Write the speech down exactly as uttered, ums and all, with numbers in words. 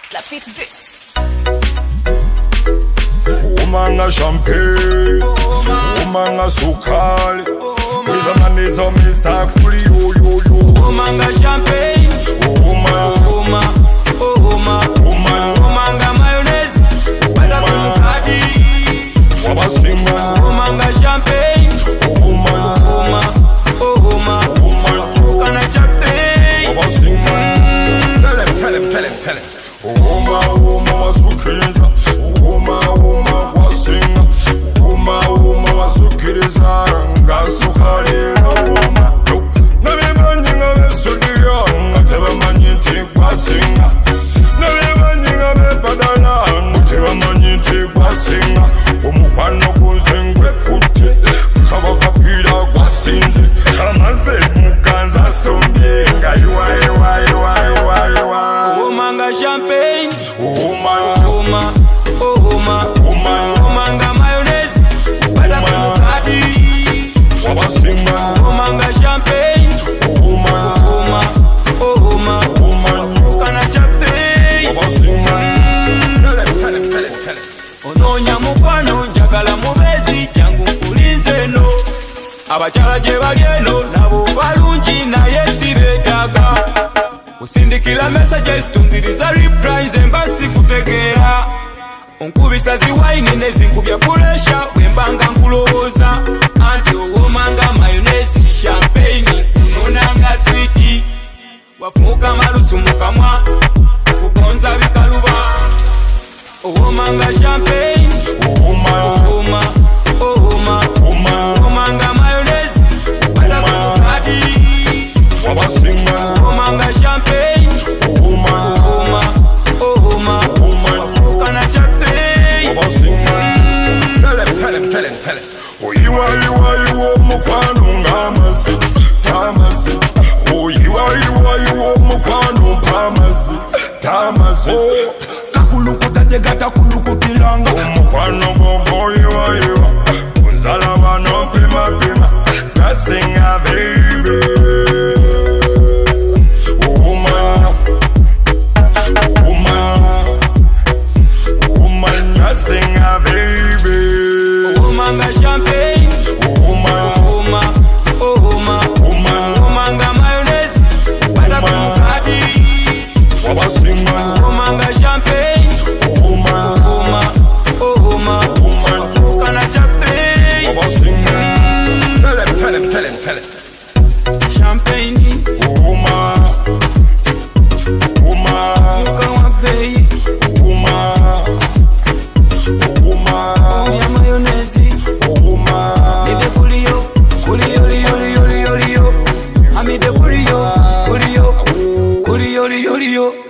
Lafitte Beats. Umanga champagne, umanga sukali, with a man is a Mister Kuli, yo yo yo. Umanga champagne, Uma, uma, uma, uma, umanga mayonnaise, wala kumkati. wabasinga, Umanga champagne, uma, uma, uma, uma, kana champagne. wabasinga. Tell him, tell him, tell him, tell him. Uma, uma, wasukiriza, uma, uma, wasinga, uma, uma, wasukiriza, ngasukalira uma. Nabimanyi nga besudiya, nga tebamanyi nti gwasinga. Nabimanyi nga bepadala, nga tebamanyi nti gwasinga. Omukwano gunze ngwekutte, kabakapira gwasinze. Amaze muganza asombye, nga yiwa yiwa yiwa yiwa yiwa. Umanga champagne, Uma, uma, uma, uma, umanga mayonnaise, wala kumkati. wabasinga, Umanga champagne, uma, uma, uma, uma, kana champagne. wabasinga. Tell him, tell him, tell him, tell him. Ononya mukwano njagala mubezi jangu nkulinze no. Abakyala gye bali eno nabo balungi naye si beetaaga. Kusindikira messages tunziriza replies emba sikutegeera. Onkubisa ziwayini ne zinkubya pressure bwe mbanga nkulowooza. Anti owomanga mayonnaise champagne kunonanga sweet. Wafuuka malusu mu kamwa kugonza bikaluba. Owomanga champagne, Uma, uma, uma, uma, umanga mayonnaise, wala kumkati. wabasinga, Umanga champagne, uma, uma, uma, uma, kana champagne. wabasinga. Tell him, tell him, tell him, tell him. Oyiwa yiwa yiwa omukwano ng'amazzi, tamazzi. Oyiwa yiwa yiwa omukwano mpamazzi, tamazzi. Kakulukuta gye gatakulukutiranga. Omukwano gw'ogwo yiwa yiwa, kunzala bano mpima pima, gasinga baby. Uma, uma, uma, gasinga baby. Umanga champagne, Uma, uma, uma, uma, umanga mayonnaise, wala kumkati. wabasinga, Umanga champagne, uma, uma, uma, uma, kana champagne. wabasinga. Tell him, tell him, tell him, tell him. Champagne, Uma, uma, mukawa bei, uma, uma, ya mayonnaise. uma, Mide kuliyo, kuliyo, liyo, liyo, liyo, liyo. Amide kuliyo, kuliyo, kuliyo, liyo, liyo.